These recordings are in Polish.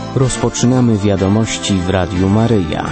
Rozpoczynamy wiadomości w Radiu Maryja.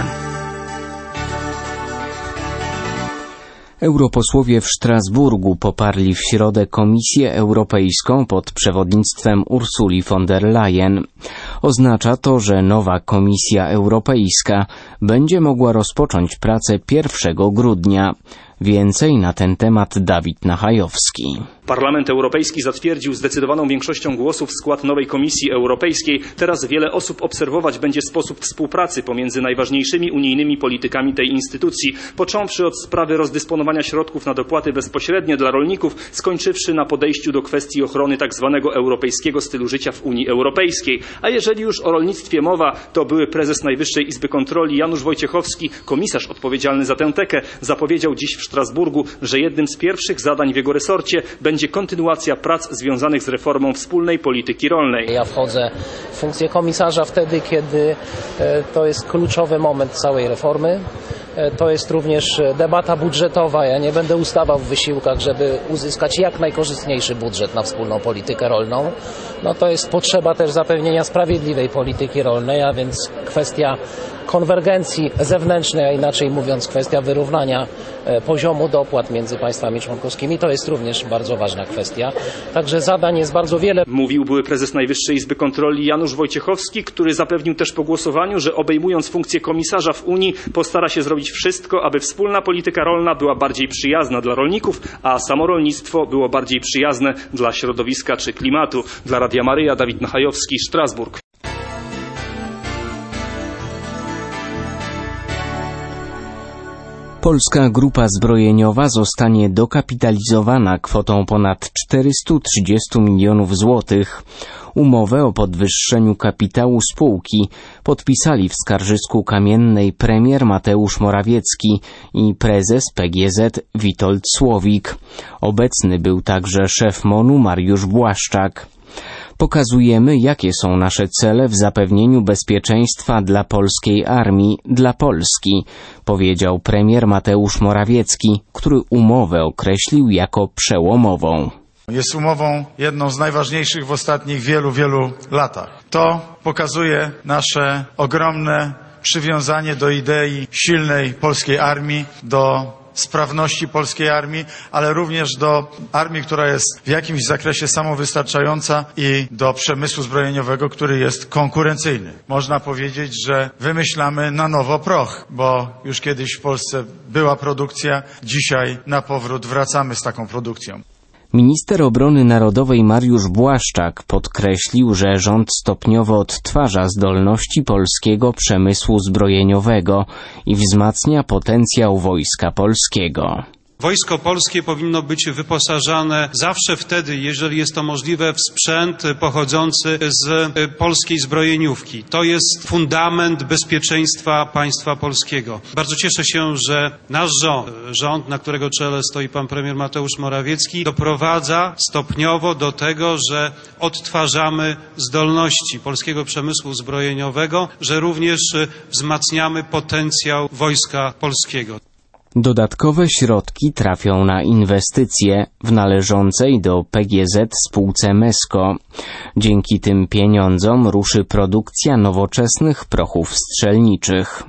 Europosłowie w Strasburgu poparli w środę Komisję Europejską pod przewodnictwem Ursuli von der Leyen. Oznacza to, że nowa Komisja Europejska będzie mogła rozpocząć pracę 1 grudnia. Więcej na ten temat Dawid Nachajowski. Parlament Europejski zatwierdził zdecydowaną większością głosów skład nowej Komisji Europejskiej. Teraz wiele osób obserwować będzie sposób współpracy pomiędzy najważniejszymi unijnymi politykami tej instytucji, począwszy od sprawy rozdysponowania środków na dopłaty bezpośrednie dla rolników, skończywszy na podejściu do kwestii ochrony tzw. europejskiego stylu życia w Unii Europejskiej. A jeżeli już o rolnictwie mowa, to były prezes Najwyższej Izby Kontroli Janusz Wojciechowski, komisarz odpowiedzialny za tę tekę, zapowiedział dziś w Strasburgu, że jednym z pierwszych zadań w jego resorcie będzie kontynuacja prac związanych z reformą wspólnej polityki rolnej. Ja wchodzę w funkcję komisarza wtedy, kiedy to jest kluczowy moment całej reformy. To jest również debata budżetowa. Ja nie będę ustawał w wysiłkach, żeby uzyskać jak najkorzystniejszy budżet na wspólną politykę rolną. No to jest potrzeba też zapewnienia sprawiedliwej polityki rolnej, a więc kwestia konwergencji zewnętrznej, a inaczej mówiąc kwestia wyrównania poziomu dopłat między państwami członkowskimi. To jest również bardzo ważna kwestia. Także zadań jest bardzo wiele. Mówił były prezes Najwyższej Izby Kontroli Janusz Wojciechowski, który zapewnił też po głosowaniu, że obejmując funkcję komisarza w Unii postara się zrobić wszystko, aby wspólna polityka rolna była bardziej przyjazna dla rolników, a samo rolnictwo było bardziej przyjazne dla środowiska czy klimatu. Dla Radia Maryja, Dawid Nachajowski, Strasburg. Polska Grupa Zbrojeniowa zostanie dokapitalizowana kwotą ponad 430 milionów złotych. Umowę o podwyższeniu kapitału spółki podpisali w Skarżysku Kamiennej premier Mateusz Morawiecki i prezes PGZ Witold Słowik. Obecny był także szef MON-u Mariusz Błaszczak. Pokazujemy, jakie są nasze cele w zapewnieniu bezpieczeństwa dla polskiej armii, dla Polski, powiedział premier Mateusz Morawiecki, który umowę określił jako przełomową. Jest umową jedną z najważniejszych w ostatnich wielu latach. To pokazuje nasze ogromne przywiązanie do idei silnej polskiej armii, do sprawności polskiej armii, ale również do armii, która jest w jakimś zakresie samowystarczająca i do przemysłu zbrojeniowego, który jest konkurencyjny. Można powiedzieć, że wymyślamy na nowo proch, bo już kiedyś w Polsce była produkcja, dzisiaj na powrót wracamy z taką produkcją. Minister Obrony Narodowej Mariusz Błaszczak podkreślił, że rząd stopniowo odtwarza zdolności polskiego przemysłu zbrojeniowego i wzmacnia potencjał Wojska Polskiego. Wojsko Polskie powinno być wyposażane zawsze wtedy, jeżeli jest to możliwe, w sprzęt pochodzący z polskiej zbrojeniówki. To jest fundament bezpieczeństwa państwa polskiego. Bardzo cieszę się, że nasz rząd, na którego czele stoi pan premier Mateusz Morawiecki, doprowadza stopniowo do tego, że odtwarzamy zdolności polskiego przemysłu zbrojeniowego, że również wzmacniamy potencjał Wojska Polskiego. Dodatkowe środki trafią na inwestycje w należącej do PGZ spółce MESCO. Dzięki tym pieniądzom ruszy produkcja nowoczesnych prochów strzelniczych.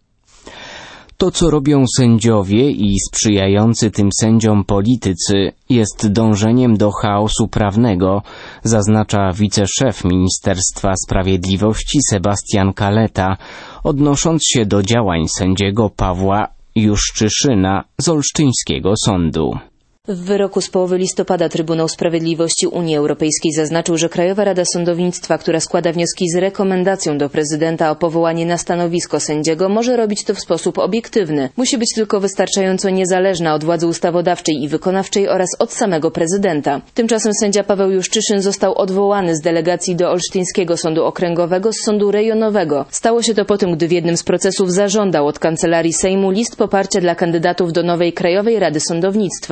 To, co robią sędziowie i sprzyjający tym sędziom politycy, jest dążeniem do chaosu prawnego, zaznacza wiceszef Ministerstwa Sprawiedliwości Sebastian Kaleta, odnosząc się do działań sędziego Pawła Juszczyszyna z Olsztyńskiego Sądu. W wyroku z połowy listopada Trybunał Sprawiedliwości Unii Europejskiej zaznaczył, że Krajowa Rada Sądownictwa, która składa wnioski z rekomendacją do prezydenta o powołanie na stanowisko sędziego, może robić to w sposób obiektywny. Musi być tylko wystarczająco niezależna od władzy ustawodawczej i wykonawczej oraz od samego prezydenta. Tymczasem sędzia Paweł Juszczyszyn został odwołany z delegacji do Olsztyńskiego Sądu Okręgowego z Sądu Rejonowego. Stało się to po tym, gdy w jednym z procesów zażądał od Kancelarii Sejmu list poparcia dla kandydatów do nowej Krajowej Rady Sądownictwa.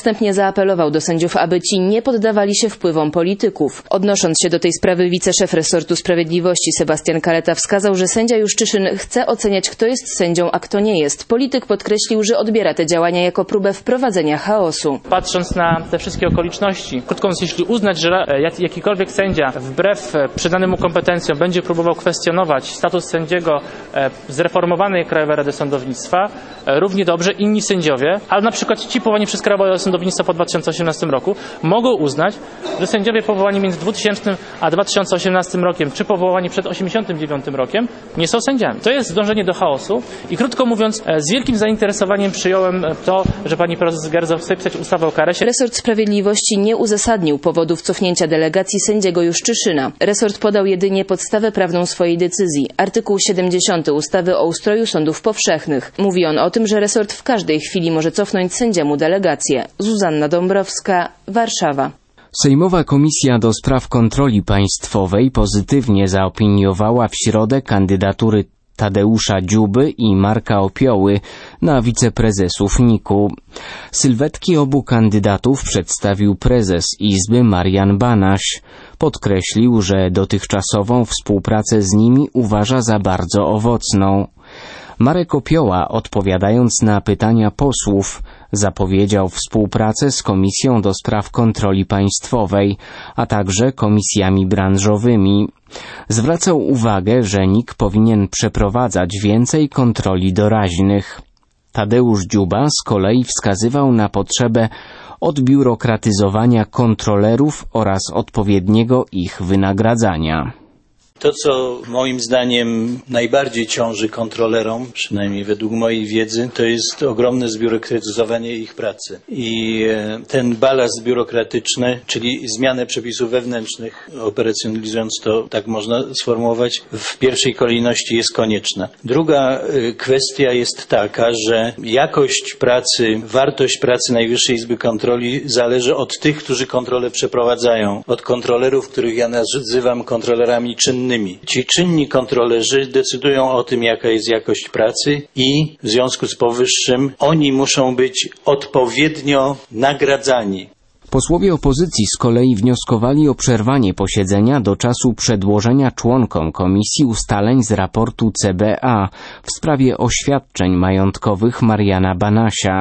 Następnie zaapelował do sędziów, aby ci nie poddawali się wpływom polityków. Odnosząc się do tej sprawy, wiceszef resortu sprawiedliwości Sebastian Kaleta wskazał, że sędzia Juszczyszyn chce oceniać, kto jest sędzią, a kto nie jest. Polityk podkreślił, że odbiera te działania jako próbę wprowadzenia chaosu. Patrząc na te wszystkie okoliczności, krótko mówiąc, jeśli uznać, że jakikolwiek sędzia wbrew przyznanym mu kompetencjom będzie próbował kwestionować status sędziego zreformowanej Krajowej Rady Sądownictwa, równie dobrze inni sędziowie, ale na przykład ci powołani przez Krajową Radę Sądownictwa po 2018 roku, mogą uznać, że sędziowie powołani między 2000 a 2018 rokiem, czy powołani przed 1989 rokiem, nie są sędziami. To jest dążenie do chaosu i krótko mówiąc, z wielkim zainteresowaniem przyjąłem to, że pani prezes Gersdorf chce pisać ustawę o KRS-ie. Resort Sprawiedliwości nie uzasadnił powodów cofnięcia delegacji sędziego Juszczyszyna. Resort podał jedynie podstawę prawną swojej decyzji. Artykuł 70 ustawy o ustroju sądów powszechnych. Mówi on o tym, że resort w każdej chwili może cofnąć sędziemu delegację. Zuzanna Dąbrowska, Warszawa. Sejmowa Komisja do Spraw Kontroli Państwowej pozytywnie zaopiniowała w środę kandydatury Tadeusza Dziuby i Marka Opioły na wiceprezesów NIK-u. Sylwetki obu kandydatów przedstawił prezes Izby Marian Banaś. Podkreślił, że dotychczasową współpracę z nimi uważa za bardzo owocną. Marek Opioła, odpowiadając na pytania posłów, zapowiedział współpracę z Komisją do Spraw Kontroli Państwowej, a także komisjami branżowymi. Zwracał uwagę, że NIK powinien przeprowadzać więcej kontroli doraźnych. Tadeusz Dziuba z kolei wskazywał na potrzebę odbiurokratyzowania kontrolerów oraz odpowiedniego ich wynagradzania. To, co moim zdaniem najbardziej ciąży kontrolerom, przynajmniej według mojej wiedzy, to jest ogromne zbiurokratyzowanie ich pracy. I ten balast biurokratyczny, czyli zmianę przepisów wewnętrznych, operacjonalizując to, tak można sformułować, w pierwszej kolejności jest konieczna. Druga kwestia jest taka, że jakość pracy, wartość pracy Najwyższej Izby Kontroli zależy od tych, którzy kontrolę przeprowadzają. Od kontrolerów, których ja nazywam kontrolerami czynnymi. Ci czynni kontrolerzy decydują o tym, jaka jest jakość pracy i w związku z powyższym oni muszą być odpowiednio nagradzani. Posłowie opozycji z kolei wnioskowali o przerwanie posiedzenia do czasu przedłożenia członkom Komisji ustaleń z raportu CBA w sprawie oświadczeń majątkowych Mariana Banasia.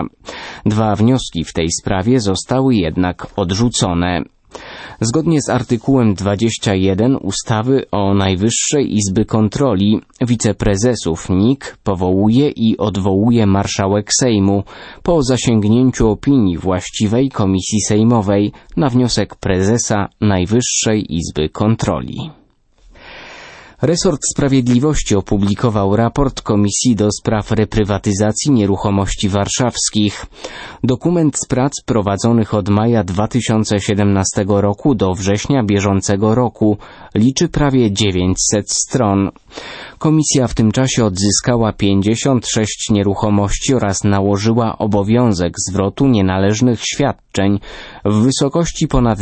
2 wnioski w tej sprawie zostały jednak odrzucone. Zgodnie z artykułem 21 ustawy o Najwyższej Izby Kontroli wiceprezesów NIK powołuje i odwołuje marszałek Sejmu po zasięgnięciu opinii właściwej komisji sejmowej na wniosek prezesa Najwyższej Izby Kontroli. Resort Sprawiedliwości opublikował raport Komisji do Spraw Reprywatyzacji Nieruchomości Warszawskich. Dokument z prac prowadzonych od maja 2017 roku do września bieżącego roku liczy prawie 900 stron. Komisja w tym czasie odzyskała 56 nieruchomości oraz nałożyła obowiązek zwrotu nienależnych świadczeń w wysokości ponad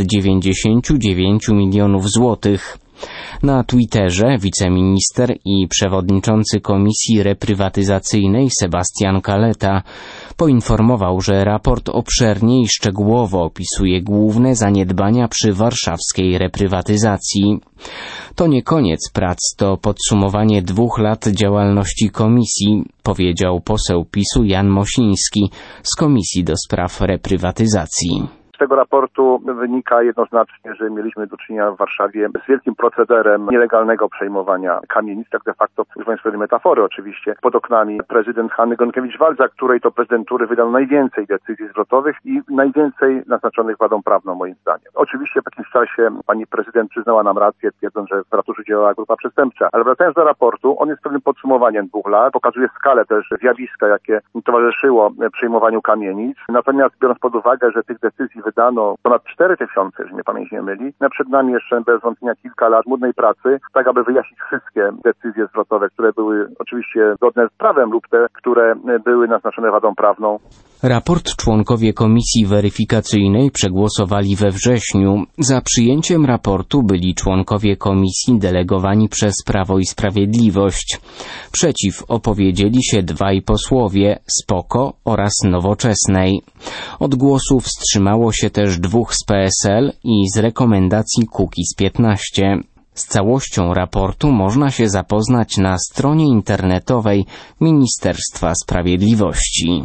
99 milionów złotych. Na Twitterze wiceminister i przewodniczący Komisji Reprywatyzacyjnej Sebastian Kaleta poinformował, że raport obszernie i szczegółowo opisuje główne zaniedbania przy warszawskiej reprywatyzacji. To nie koniec prac, to podsumowanie 2 lat działalności komisji, powiedział poseł PiS-u Jan Mosiński z Komisji do Spraw Reprywatyzacji. Z tego raportu wynika jednoznacznie, że mieliśmy do czynienia w Warszawie z wielkim procederem nielegalnego przejmowania kamienic, tak de facto, używając pewnej metafory oczywiście, pod oknami prezydent Hanny Gronkiewicz-Waltz, której to prezydentury wydał najwięcej decyzji zwrotowych i najwięcej naznaczonych wadą prawną, moim zdaniem. Oczywiście w jakimś czasie pani prezydent przyznała nam rację, twierdząc, że w ratuszu działała grupa przestępcza. Ale wracając do raportu, on jest pewnym podsumowaniem 2 lat, pokazuje skalę też zjawiska, jakie towarzyszyło przejmowaniu kamienic. Natomiast biorąc pod uwagę, że tych decyzji wydano ponad 4000, jeżeli mnie pamięć nie myli. Przed nami jeszcze bez wątpienia kilka lat trudnej pracy, tak aby wyjaśnić wszystkie decyzje zwrotowe, które były oczywiście zgodne z prawem lub te, które były naznaczone wadą prawną. Raport członkowie komisji weryfikacyjnej przegłosowali we wrześniu. Za przyjęciem raportu byli członkowie komisji delegowani przez Prawo i Sprawiedliwość. Przeciw opowiedzieli się 2 posłowie z PO-KO oraz Nowoczesnej. Od głosu wstrzymało się też 2 z PSL i z rekomendacji Kukiz15. Z całością raportu można się zapoznać na stronie internetowej Ministerstwa Sprawiedliwości.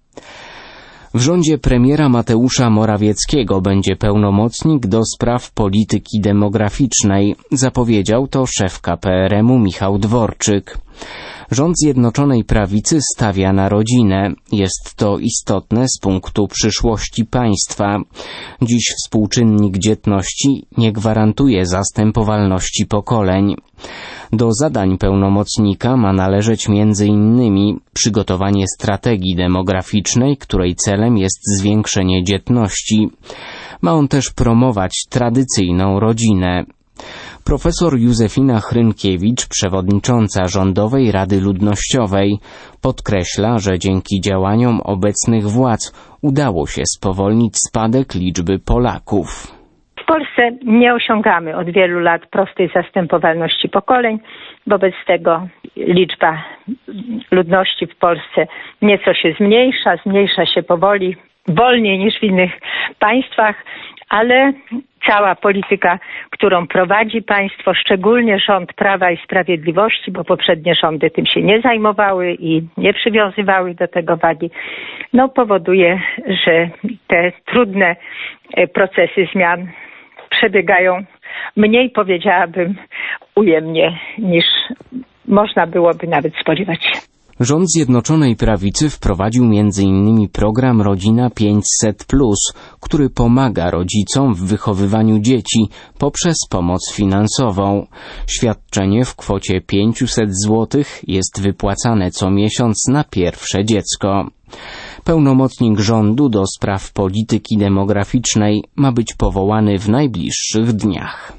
W rządzie premiera Mateusza Morawieckiego będzie pełnomocnik do spraw polityki demograficznej, zapowiedział to szef KPRM-u Michał Dworczyk. Rząd Zjednoczonej Prawicy stawia na rodzinę. Jest to istotne z punktu przyszłości państwa. Dziś współczynnik dzietności nie gwarantuje zastępowalności pokoleń. Do zadań pełnomocnika ma należeć m.in. przygotowanie strategii demograficznej, której celem jest zwiększenie dzietności. Ma on też promować tradycyjną rodzinę. Profesor Józefina Hrynkiewicz, przewodnicząca Rządowej Rady Ludnościowej, podkreśla, że dzięki działaniom obecnych władz udało się spowolnić spadek liczby Polaków. W Polsce nie osiągamy od wielu lat prostej zastępowalności pokoleń. Wobec tego liczba ludności w Polsce nieco się zmniejsza się powoli, wolniej niż w innych państwach, ale cała polityka, którą prowadzi państwo, szczególnie rząd Prawa i Sprawiedliwości, bo poprzednie rządy tym się nie zajmowały i nie przywiązywały do tego wagi, powoduje, że te trudne procesy zmian przebiegają mniej, powiedziałabym, ujemnie, niż można byłoby nawet spodziewać się. Rząd Zjednoczonej Prawicy wprowadził m.in. program Rodzina 500+, który pomaga rodzicom w wychowywaniu dzieci poprzez pomoc finansową. Świadczenie w kwocie 500 zł jest wypłacane co miesiąc na pierwsze dziecko. Pełnomocnik rządu do spraw polityki demograficznej ma być powołany w najbliższych dniach.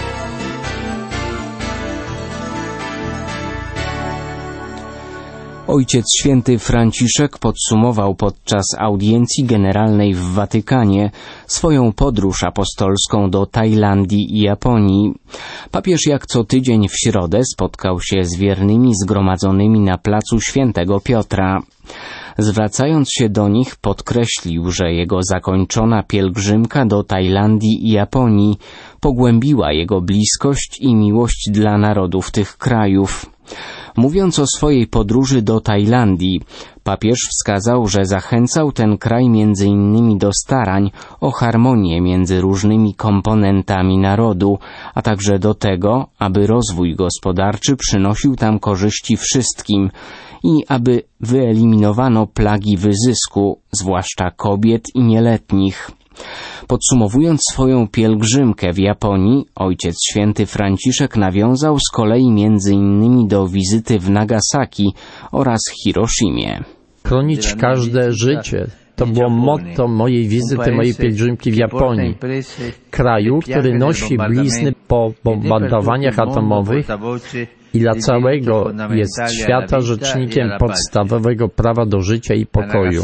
Ojciec Święty Franciszek podsumował podczas audiencji generalnej w Watykanie swoją podróż apostolską do Tajlandii i Japonii. Papież jak co tydzień w środę spotkał się z wiernymi zgromadzonymi na placu Świętego Piotra. Zwracając się do nich, podkreślił, że jego zakończona pielgrzymka do Tajlandii i Japonii pogłębiła jego bliskość i miłość dla narodów tych krajów. Mówiąc o swojej podróży do Tajlandii, papież wskazał, że zachęcał ten kraj m.in. do starań o harmonię między różnymi komponentami narodu, a także do tego, aby rozwój gospodarczy przynosił tam korzyści wszystkim i aby wyeliminowano plagi wyzysku, zwłaszcza kobiet i nieletnich. Podsumowując swoją pielgrzymkę w Japonii, Ojciec Święty Franciszek nawiązał z kolei m.in. do wizyty w Nagasaki oraz Hiroshimie. Chronić każde życie. To było motto mojej wizyty, mojej pielgrzymki w Japonii. Kraju, który nosi blizny po bombardowaniach atomowych i dla całego jest świata rzecznikiem podstawowego prawa do życia i pokoju.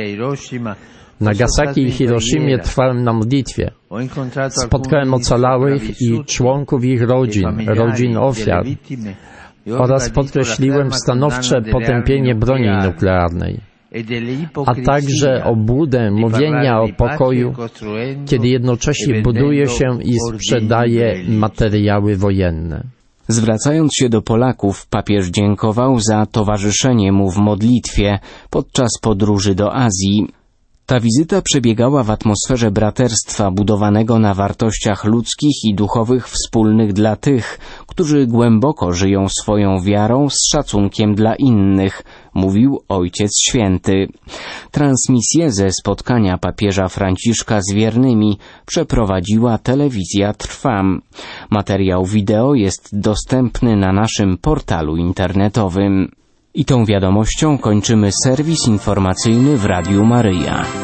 W Nagasaki i Hiroshimie trwałem na modlitwie. Spotkałem ocalałych i członków ich rodzin ofiar oraz podkreśliłem stanowcze potępienie broni nuklearnej, a także obłudę mówienia o pokoju, kiedy jednocześnie buduje się i sprzedaje materiały wojenne. Zwracając się do Polaków, papież dziękował za towarzyszenie mu w modlitwie podczas podróży do Azji. Ta wizyta przebiegała w atmosferze braterstwa budowanego na wartościach ludzkich i duchowych wspólnych dla tych, którzy głęboko żyją swoją wiarą z szacunkiem dla innych, mówił Ojciec Święty. Transmisję ze spotkania papieża Franciszka z wiernymi przeprowadziła telewizja Trwam. Materiał wideo jest dostępny na naszym portalu internetowym. I tą wiadomością kończymy serwis informacyjny w Radiu Maryja.